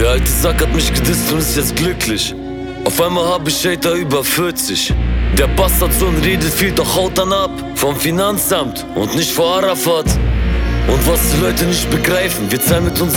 Der alte Sack hat mich gedisst und ist jetzt glücklich. Auf einmal hab ich Hater über 40. Der Bastardsohn redet viel, doch haut dann ab. Vom Finanzamt und nicht vor Arafat. Und was die Leute nicht begreifen, wir zahlen mit unserem